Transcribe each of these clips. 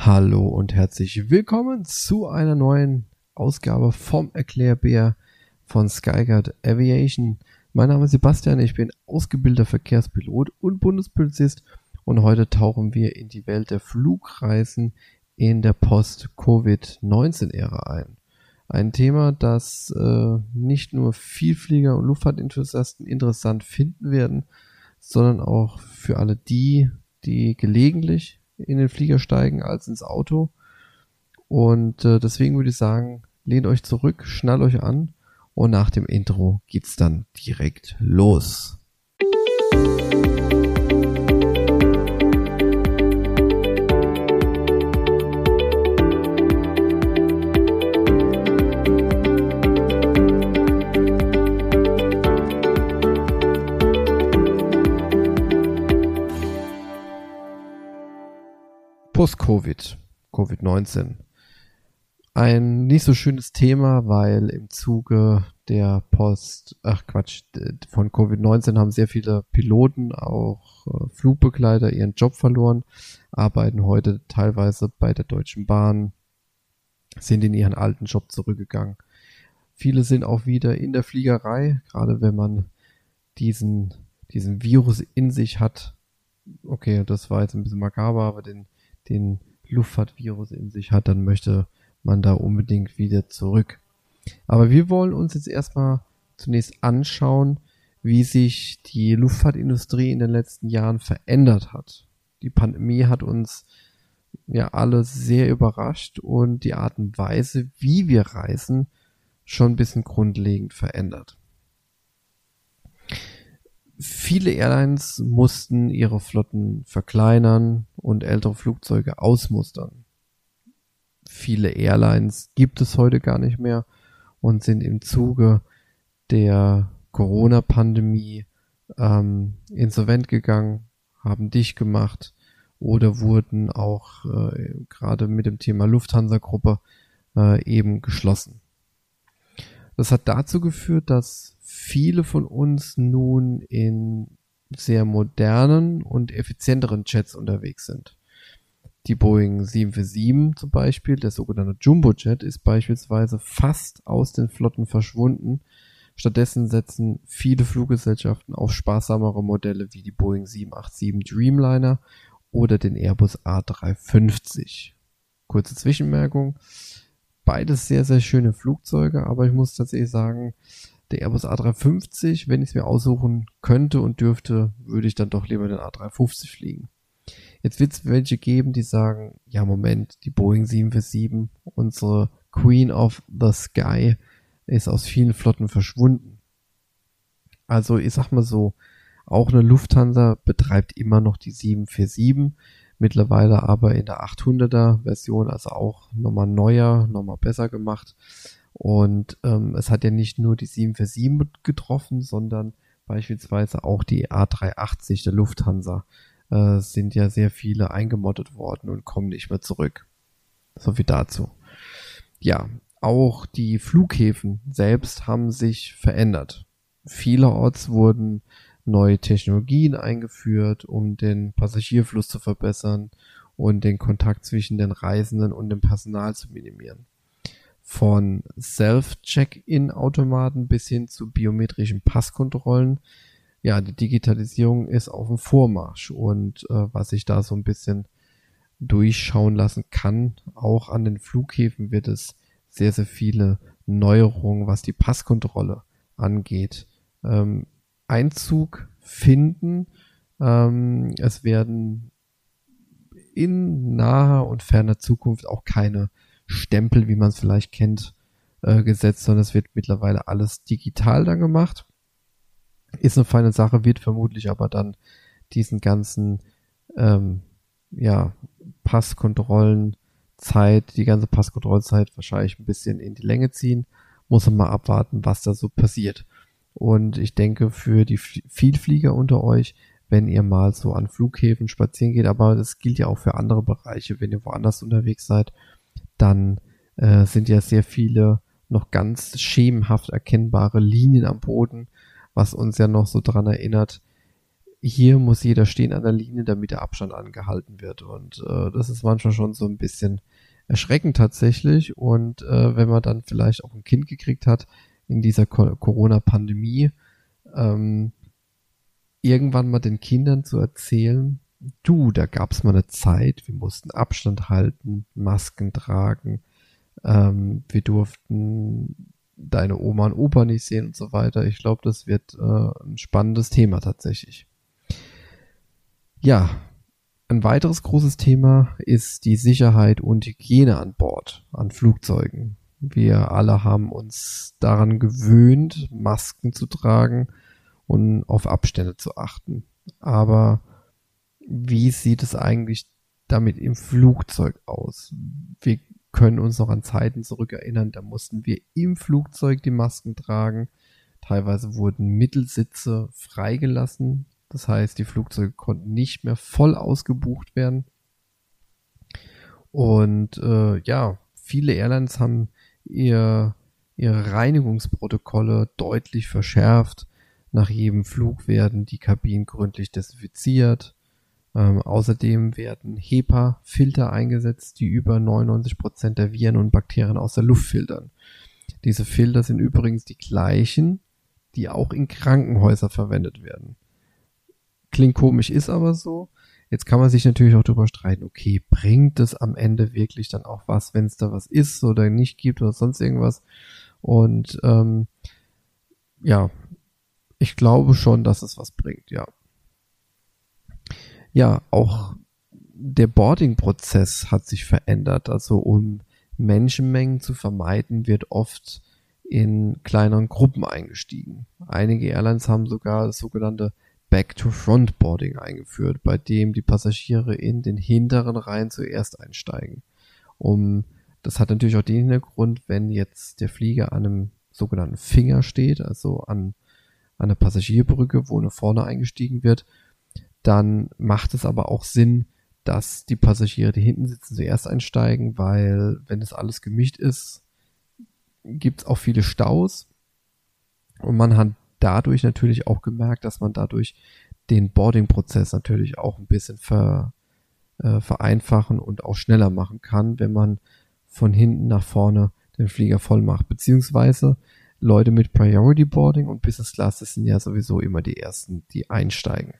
Hallo und herzlich willkommen zu einer neuen Ausgabe vom Erklärbär von Skyguard Aviation. Mein Name ist Sebastian, ich bin ausgebildeter Verkehrspilot und Bundespolizist und heute tauchen wir in die Welt der Flugreisen in der Post-Covid-19-Ära ein. Ein Thema, das nicht nur Vielflieger und Luftfahrtenthusiasten interessant finden werden, sondern auch für alle die gelegentlich in den Flieger steigen als ins Auto. Und deswegen würde ich sagen, lehnt euch zurück, schnallt euch an und nach dem Intro geht's dann direkt los. Post-Covid, Covid-19. Ein nicht so schönes Thema, weil im Zuge der von Covid-19 haben sehr viele Piloten, auch Flugbegleiter ihren Job verloren, arbeiten heute teilweise bei der Deutschen Bahn, sind in ihren alten Job zurückgegangen. Viele sind auch wieder in der Fliegerei, gerade wenn man diesen Virus in sich hat. Okay, das war jetzt ein bisschen makaber, aber den Luftfahrtvirus in sich hat, dann möchte man da unbedingt wieder zurück. Aber wir wollen uns jetzt erstmal zunächst anschauen, wie sich die Luftfahrtindustrie in den letzten Jahren verändert hat. Die Pandemie hat uns ja alle sehr überrascht und die Art und Weise, wie wir reisen, schon ein bisschen grundlegend verändert. Viele Airlines mussten ihre Flotten verkleinern und ältere Flugzeuge ausmustern. Viele Airlines gibt es heute gar nicht mehr und sind im Zuge der Corona-Pandemie insolvent gegangen, haben dicht gemacht oder wurden auch gerade mit dem Thema Lufthansa-Gruppe eben geschlossen. Das hat dazu geführt, dass viele von uns nun in sehr modernen und effizienteren Jets unterwegs sind. Die Boeing 747 zum Beispiel, der sogenannte Jumbojet, ist beispielsweise fast aus den Flotten verschwunden. Stattdessen setzen viele Fluggesellschaften auf sparsamere Modelle wie die Boeing 787 Dreamliner oder den Airbus A350. Kurze Zwischenmerkung. Beides sehr, sehr schöne Flugzeuge, aber ich muss tatsächlich sagen, der Airbus A350, wenn ich es mir aussuchen könnte und dürfte, würde ich dann doch lieber den A350 fliegen. Jetzt wird es welche geben, die sagen, ja Moment, die Boeing 747, unsere Queen of the Sky, ist aus vielen Flotten verschwunden. Also ich sag mal so, auch eine Lufthansa betreibt immer noch die 747, mittlerweile aber in der 800er Version, also auch nochmal neuer, nochmal besser gemacht. Und es hat ja nicht nur die 747 getroffen, sondern beispielsweise auch die A380 der Lufthansa. Sind ja sehr viele eingemottet worden und kommen nicht mehr zurück. So viel dazu. Ja, auch die Flughäfen selbst haben sich verändert. Vielerorts wurden neue Technologien eingeführt, um den Passagierfluss zu verbessern und den Kontakt zwischen den Reisenden und dem Personal zu minimieren. Von Self-Check-In-Automaten bis hin zu biometrischen Passkontrollen. Ja, die Digitalisierung ist auf dem Vormarsch und was ich da so ein bisschen durchschauen lassen kann, auch an den Flughäfen wird es sehr, sehr viele Neuerungen, was die Passkontrolle angeht, Einzug finden. Es werden in naher und ferner Zukunft auch keine Stempel, wie man es vielleicht kennt, gesetzt, sondern es wird mittlerweile alles digital dann gemacht. Ist eine feine Sache, wird vermutlich aber dann diesen ganzen Passkontrollenzeit, die ganze Passkontrollzeit wahrscheinlich ein bisschen in die Länge ziehen. Muss man mal abwarten, was da so passiert. Und ich denke, für die Vielflieger unter euch, wenn ihr mal so an Flughäfen spazieren geht, aber das gilt ja auch für andere Bereiche, wenn ihr woanders unterwegs seid, dann sind ja sehr viele noch ganz schemenhaft erkennbare Linien am Boden, was uns ja noch so dran erinnert, hier muss jeder stehen an der Linie, damit der Abstand angehalten wird. Und das ist manchmal schon so ein bisschen erschreckend tatsächlich. Und wenn man dann vielleicht auch ein Kind gekriegt hat in dieser Corona-Pandemie, irgendwann mal den Kindern zu erzählen, du, da gab's mal eine Zeit, wir mussten Abstand halten, Masken tragen, wir durften deine Oma und Opa nicht sehen und so weiter. Ich glaube, das wird ein spannendes Thema tatsächlich. Ja, ein weiteres großes Thema ist die Sicherheit und Hygiene an Bord, an Flugzeugen. Wir alle haben uns daran gewöhnt, Masken zu tragen und auf Abstände zu achten. Aber wie sieht es eigentlich damit im Flugzeug aus? Wir können uns noch an Zeiten zurückerinnern, da mussten wir im Flugzeug die Masken tragen. Teilweise wurden Mittelsitze freigelassen. Das heißt, die Flugzeuge konnten nicht mehr voll ausgebucht werden. Und viele Airlines haben ihre Reinigungsprotokolle deutlich verschärft. Nach jedem Flug werden die Kabinen gründlich desinfiziert. Außerdem werden HEPA-Filter eingesetzt, die über 99% der Viren und Bakterien aus der Luft filtern. Diese Filter sind übrigens die gleichen, die auch in Krankenhäusern verwendet werden. Klingt komisch, ist aber so. Jetzt kann man sich natürlich auch darüber streiten, okay, bringt es am Ende wirklich dann auch was, wenn es da was ist oder nicht gibt oder sonst irgendwas. Und ich glaube schon, dass es was bringt, ja. Ja, auch der Boarding-Prozess hat sich verändert. Also um Menschenmengen zu vermeiden, wird oft in kleineren Gruppen eingestiegen. Einige Airlines haben sogar das sogenannte Back-to-Front-Boarding eingeführt, bei dem die Passagiere in den hinteren Reihen zuerst einsteigen. Das hat natürlich auch den Hintergrund, wenn jetzt der Flieger an einem sogenannten Finger steht, also an einer Passagierbrücke, wo nach vorne eingestiegen wird, dann macht es aber auch Sinn, dass die Passagiere, die hinten sitzen, zuerst einsteigen, weil wenn das alles gemischt ist, gibt es auch viele Staus und man hat dadurch natürlich auch gemerkt, dass man dadurch den Boarding-Prozess natürlich auch ein bisschen vereinfachen und auch schneller machen kann, wenn man von hinten nach vorne den Flieger voll macht. Beziehungsweise Leute mit Priority Boarding und Business Class, das sind ja sowieso immer die ersten, die einsteigen.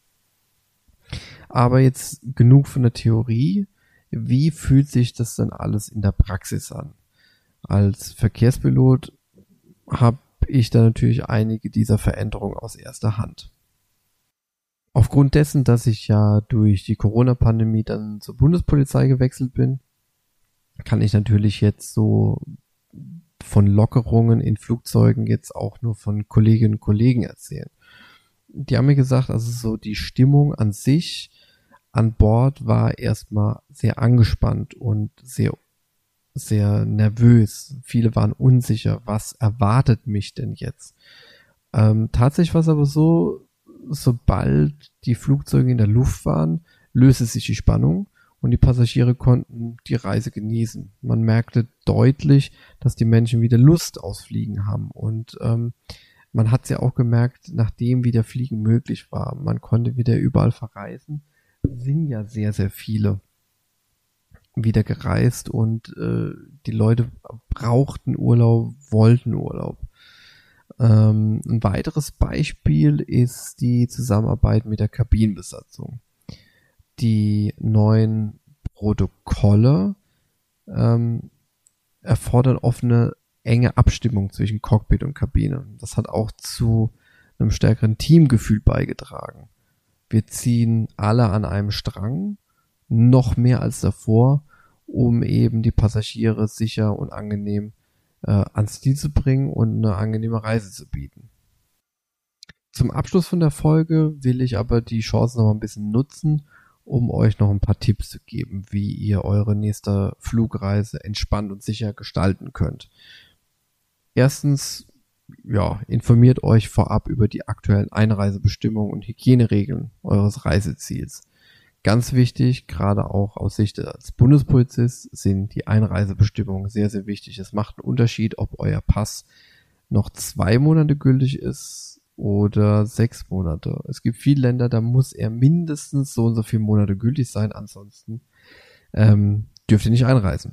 Aber jetzt genug von der Theorie. Wie fühlt sich das denn alles in der Praxis an? Als Verkehrspilot habe ich da natürlich einige dieser Veränderungen aus erster Hand. Aufgrund dessen, dass ich ja durch die Corona-Pandemie dann zur Bundespolizei gewechselt bin, kann ich natürlich jetzt so von Lockerungen in Flugzeugen jetzt auch nur von Kolleginnen und Kollegen erzählen. Die haben mir gesagt, also so die Stimmung an sich an Bord war erstmal sehr angespannt und sehr, sehr nervös. Viele waren unsicher, was erwartet mich denn jetzt? Tatsächlich war es aber so, sobald die Flugzeuge in der Luft waren, löste sich die Spannung und die Passagiere konnten die Reise genießen. Man merkte deutlich, dass die Menschen wieder Lust aufs Fliegen haben und man hat es ja auch gemerkt, nachdem wieder Fliegen möglich war. Man konnte wieder überall verreisen. Sind ja sehr, sehr viele wieder gereist und die Leute brauchten Urlaub, wollten Urlaub. Ein weiteres Beispiel ist die Zusammenarbeit mit der Kabinenbesatzung. Die neuen Protokolle erfordern oft eine enge Abstimmung zwischen Cockpit und Kabine. Das hat auch zu einem stärkeren Teamgefühl beigetragen. Wir ziehen alle an einem Strang, noch mehr als davor, um eben die Passagiere sicher und angenehm ans Ziel zu bringen und eine angenehme Reise zu bieten. Zum Abschluss von der Folge will ich aber die Chance noch mal ein bisschen nutzen, um euch noch ein paar Tipps zu geben, wie ihr eure nächste Flugreise entspannt und sicher gestalten könnt. Erstens, informiert euch vorab über die aktuellen Einreisebestimmungen und Hygieneregeln eures Reiseziels. Ganz wichtig, gerade auch aus Sicht als Bundespolizist, sind die Einreisebestimmungen sehr, sehr wichtig. Es macht einen Unterschied, ob euer Pass noch 2 Monate gültig ist oder 6 Monate. Es gibt viele Länder, da muss er mindestens so und so viele Monate gültig sein, ansonsten dürft ihr nicht einreisen.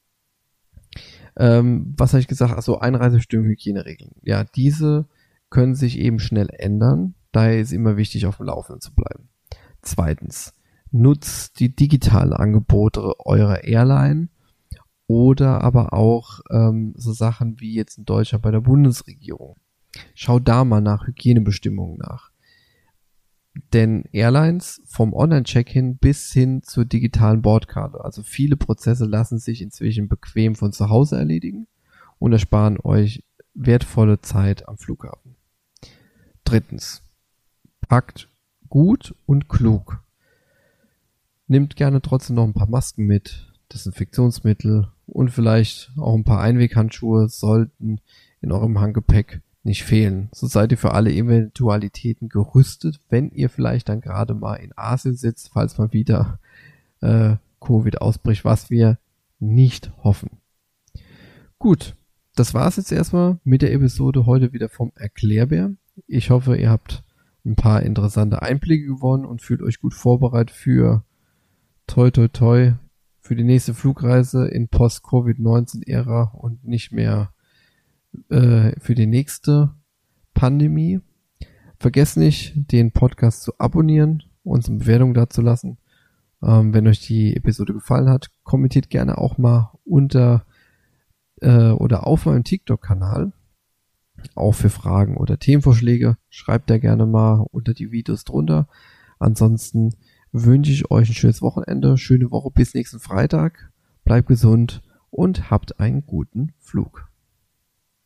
Was habe ich gesagt? Also Einreisebestimmungen, Hygieneregeln. Ja, diese können sich eben schnell ändern. Daher ist immer wichtig, auf dem Laufenden zu bleiben. Zweitens, nutzt die digitalen Angebote eurer Airline oder aber auch so Sachen wie jetzt in Deutschland bei der Bundesregierung. Schau da mal nach Hygienebestimmungen nach. Denn Airlines vom Online-Check-in bis hin zur digitalen Bordkarte, also viele Prozesse lassen sich inzwischen bequem von zu Hause erledigen und ersparen euch wertvolle Zeit am Flughafen. Drittens, packt gut und klug. Nehmt gerne trotzdem noch ein paar Masken mit, Desinfektionsmittel und vielleicht auch ein paar Einweghandschuhe sollten in eurem Handgepäck nicht fehlen. So seid ihr für alle Eventualitäten gerüstet, wenn ihr vielleicht dann gerade mal in Asien sitzt, falls mal wieder Covid ausbricht, was wir nicht hoffen. Gut, das war's jetzt erstmal mit der Episode heute wieder vom Erklärbär. Ich hoffe, ihr habt ein paar interessante Einblicke gewonnen und fühlt euch gut vorbereitet für toi toi toi für die nächste Flugreise in Post-Covid-19-Ära und nicht mehr für die nächste Pandemie. Vergesst nicht, den Podcast zu abonnieren, uns eine Bewertung dazulassen. Wenn euch die Episode gefallen hat, kommentiert gerne auch mal unter oder auf meinem TikTok-Kanal. Auch für Fragen oder Themenvorschläge schreibt da gerne mal unter die Videos drunter. Ansonsten wünsche ich euch ein schönes Wochenende, schöne Woche bis nächsten Freitag. Bleibt gesund und habt einen guten Flug.